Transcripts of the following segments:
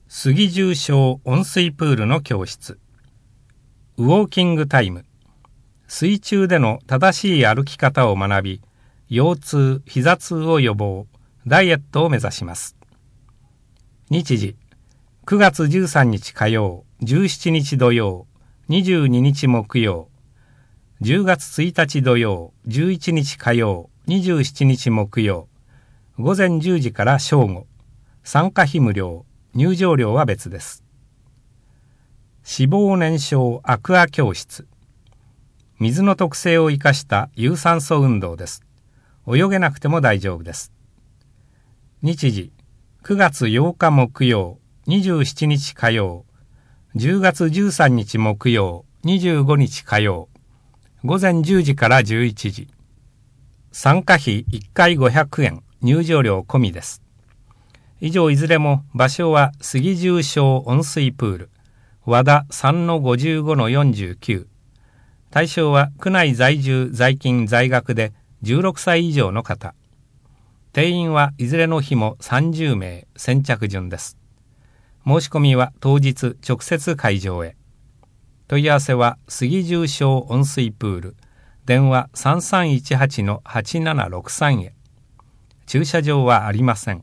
杉重症温水プールの教室。ウォーキングタイム。水中での正しい歩き方を学び、腰痛、膝痛を予防、ダイエットを目指します。日時、9月13日火曜、17日土曜、22日木曜、10月1日土曜、11日火曜、27日木曜、午前10時から正午、参加費無料、入場料は別です。脂肪燃焼アクア教室。水の特性を生かした有酸素運動です。泳げなくても大丈夫です。日時、9月8日木曜、27日火曜、10月13日木曜、25日火曜、午前10時から11時。参加費1回500円、入場料込みです。以上いずれも場所は杉重症温水プール、和田 3-55-49。対象は区内在住在勤在学で16歳以上の方。定員はいずれの日も30名、先着順です。申し込みは当日直接会場へ。問い合わせは杉重症温水プール、電話 3318-8763 へ。駐車場はありません。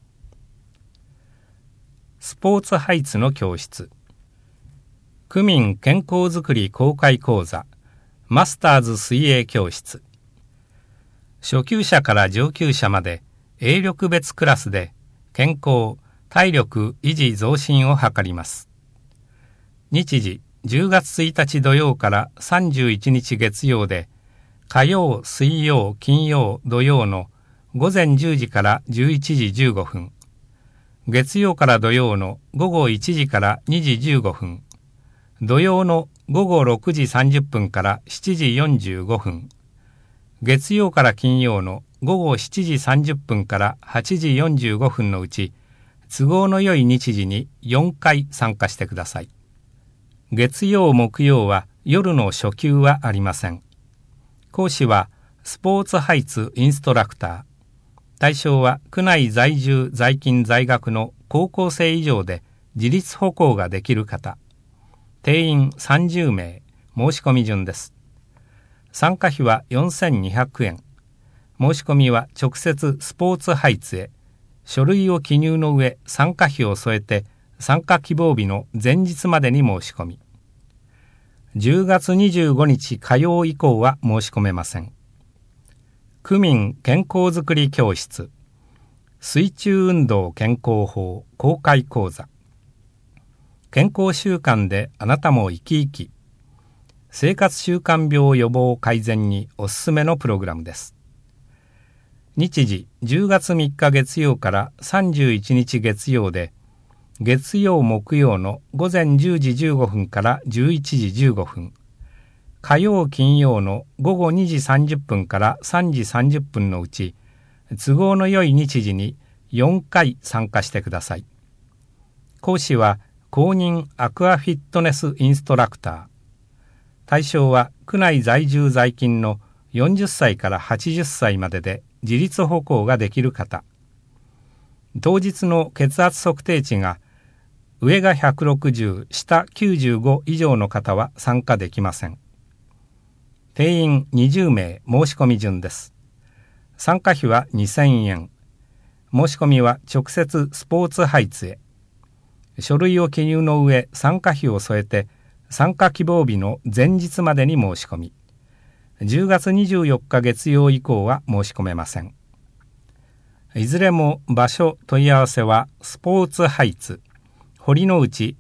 スポーツハイツの教室。区民健康づくり公開講座、マスターズ水泳教室。初級者から上級者まで泳力別クラスで健康、体力維持増進を図ります。日時、10月1日土曜から31日月曜で、火曜、水曜、金曜、土曜の午前10時から11時15分。月曜から土曜の午後1時から2時15分。土曜の午後6時30分から7時45分。月曜から金曜の午後7時30分から8時45分のうち、都合の良い日時に4回参加してください。月曜木曜は夜の初級はありません。講師はスポーツハイツインストラクター。対象は区内在住在勤在学の高校生以上で自立歩行ができる方。定員30名、申し込み順です。参加費は4200円。申し込みは直接スポーツハイツへ。書類を記入の上、参加費を添えて参加希望日の前日までに申し込み。10月25日火曜以降は申し込めません。区民健康づくり教室、水中運動健康法公開講座。健康習慣であなたも生き生き。生活習慣病予防改善におすすめのプログラムです。日時、10月3日月曜から31日月曜で、月曜木曜の午前10時15分から11時15分。火曜金曜の午後2時30分から3時30分のうち、都合の良い日時に4回参加してください。講師は公認アクアフィットネスインストラクター。対象は区内在住在勤の40歳から80歳までで自立歩行ができる方。当日の血圧測定値が上が160、下95以上の方は参加できません。定員20名、申し込み順です。参加費は2000円。申し込みは直接スポーツハイツへ。書類を記入の上、参加費を添えて参加希望日の前日までに申し込み。10月24日月曜以降は申し込めません。いずれも場所問い合わせはスポーツハイツ、堀之内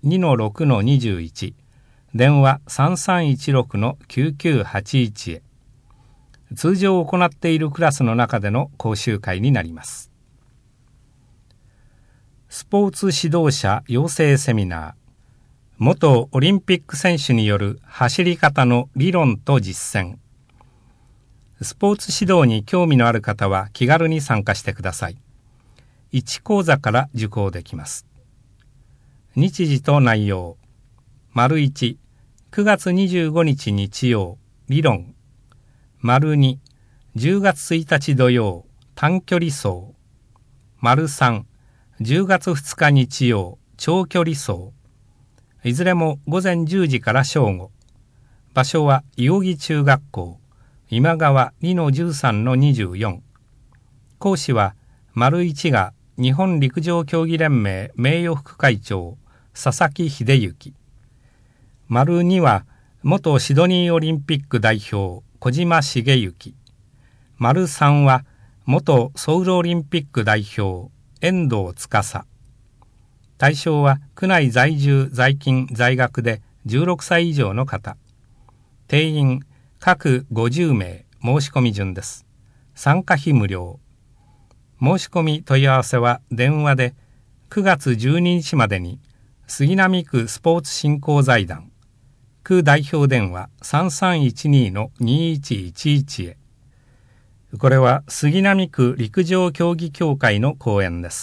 2-6-21。電話 3316-9981 へ。通常行っているクラスの中での講習会になります。スポーツ指導者養成セミナー。元オリンピック選手による走り方の理論と実践。スポーツ指導に興味のある方は気軽に参加してください。1講座から受講できます。日時と内容。1、9月25日日曜、理論。2、10月1日土曜、短距離走。3、10月2日日曜、 長距離走。いずれも午前10時から正午。場所は伊予木中学校。今川 2-13-24。講師は、丸1が日本陸上競技連盟名誉副会長、佐々木秀之。丸2は、元シドニーオリンピック代表、小島茂之。丸3は、元ソウルオリンピック代表、遠藤司。対象は区内在住在勤在学で16歳以上の方。定員各50名申し込み順です。参加費無料。申し込み問い合わせは電話で9月12日までに杉並区スポーツ振興財団区代表電話 3312-2111 へ。これは杉並区陸上競技協会の講演です。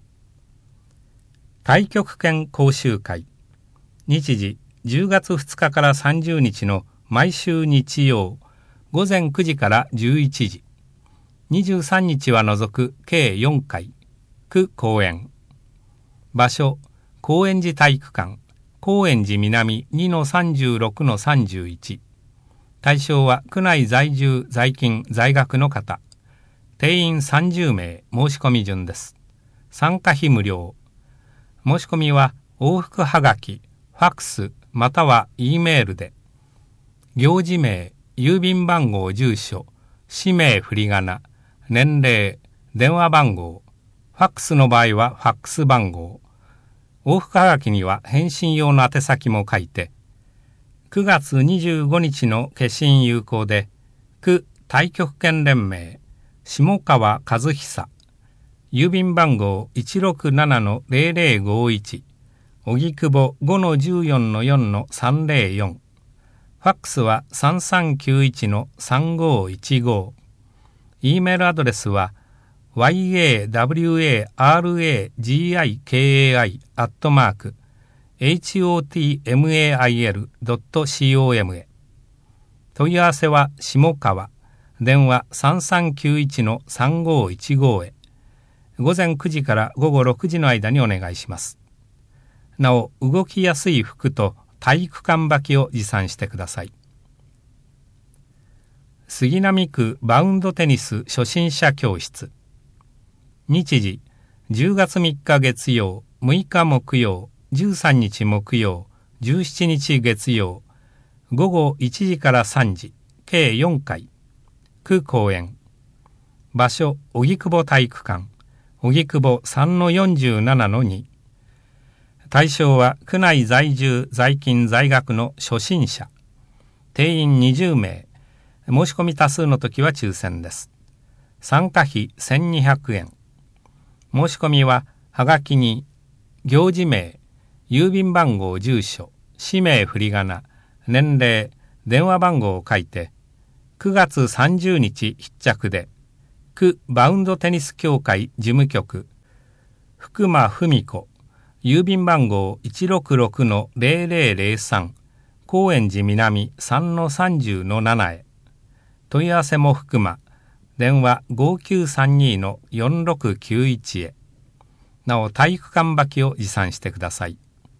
太極拳講習会。日時10月2日から30日の毎週日曜午前9時から11時。23日は除く計4回。区公園。場所、高円寺体育館。高円寺南 2-36-31。対象は区内在住在勤在学の方。定員30名申し込み順です。参加費無料。申し込みは往復はがき、ファックスまたは E メールで。行事名、郵便番号、住所、氏名、振り仮名、年齢、電話番号。ファックスの場合はファックス番号。往復はがきには返信用の宛先も書いて。9月25日の消印有効で、区太極拳連盟、下川和久。郵便番号 167-0051。荻窪 5-14-4-304。ファックスは 3391-3515。E メールアドレスは yawaragikai@hotmail.com へ。問い合わせは下川。電話 3391-3515 へ。午前9時から午後6時の間にお願いします。なお、動きやすい服と体育館履きを持参してください。杉並区バウンドテニス初心者教室。日時、10月3日月曜、6日木曜、13日木曜、17日月曜、午後1時から3時、計4回。区公園。場所、荻窪体育館。荻窪 3-47-2。対象は区内在住在勤在学の初心者。定員20名。申し込み多数の時は抽選です。参加費1200円。申し込みははがきに行事名、郵便番号、住所、氏名、振り仮名、年齢、電話番号を書いて9月30日必着で、区バウンドテニス協会事務局福間文子、郵便番号 166-0003 高円寺南 3-30-7 へ。問い合わせも福間。電話 5932-4691 へ。なお、体育館履きを持参してください。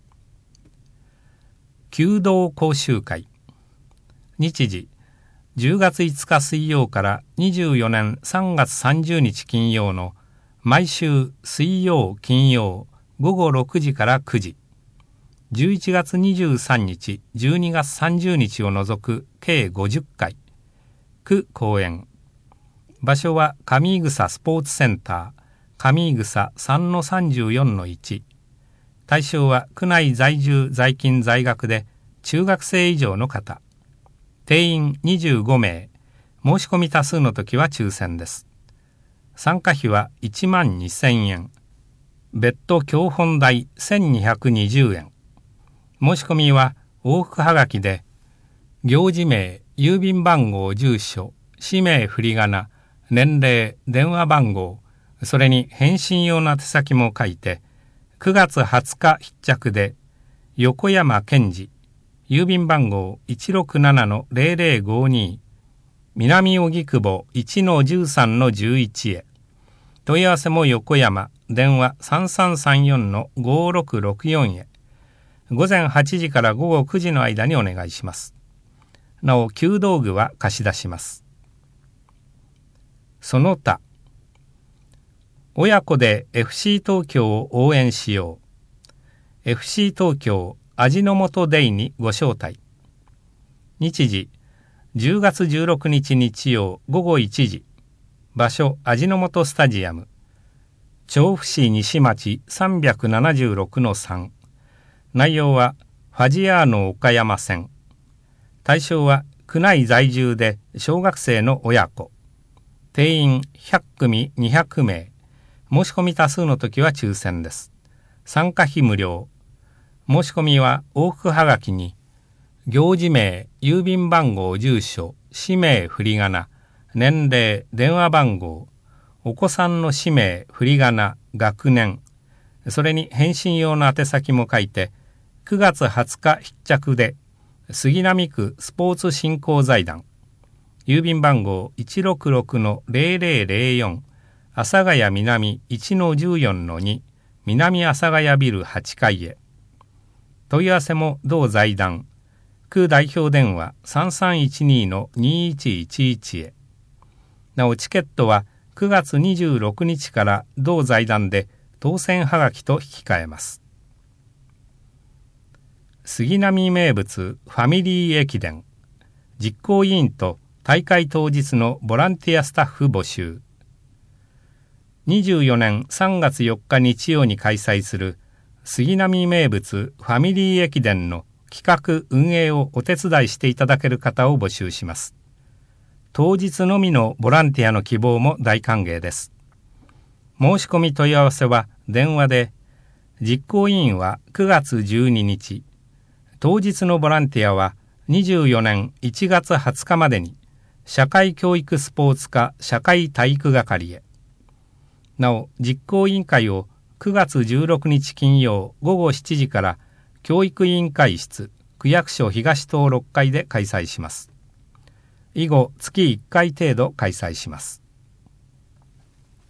弓道講習会。日時、10月5日水曜から24年3月30日金曜の毎週水曜金曜午後6時から9時。11月23日、12月30日を除く計50回。区公園。場所は上井草スポーツセンター、上井草 3-34-1。対象は区内在住在勤在学で中学生以上の方。定員25名。申し込み多数の時は抽選です。参加費は12,000円。別途教本代1220円。申し込みは往復はがきで、行事名、郵便番号、住所、氏名、振り仮名、年齢、電話番号、それに返信用の宛先も書いて、9月20日必着で、横山健二、郵便番号 167-0052、南荻窪 1-13-11 へ。問い合わせも横山、 電話 3334-5664 へ午前8時から午後9時の間にお願いします。なお、弓道具は貸し出します。その他、親子で FC 東京を応援しよう。FC 東京味の素デイにご招待。日時、10月16日日曜午後1時。場所、味の素スタジアム。調布市西町 376-3。内容は、ファジアーノ岡山線。対象は、区内在住で小学生の親子。定員100組200名。申し込み多数の時は抽選です。参加費無料。申し込みは往復はがきに、行事名、郵便番号、住所、氏名、振り仮名、年齢、電話番号、お子さんの氏名、振り仮名、学年、それに返信用の宛先も書いて、9月20日必着で、杉並区スポーツ振興財団、郵便番号 166-0004、阿佐ヶ谷南 1-14-2、南阿佐ヶ谷ビル8階へ。問い合わせも同財団、区代表電話 3312-2111 へ。なおチケットは9月26日から同財団で当選はがきと引き換えます。杉並名物ファミリー駅伝、実行委員と大会当日のボランティアスタッフ募集。24年3月4日日曜に開催する杉並名物ファミリー駅伝の企画運営をお手伝いしていただける方を募集します。当日のみのボランティアの希望も大歓迎です。申し込み問い合わせは電話で、実行委員は9月12日、当日のボランティアは24年1月20日までに、社会教育スポーツ課社会体育係へ。なお、実行委員会を9月16日金曜午後7時から教育委員会室、区役所東棟6階で開催します。以後、月1回程度開催します。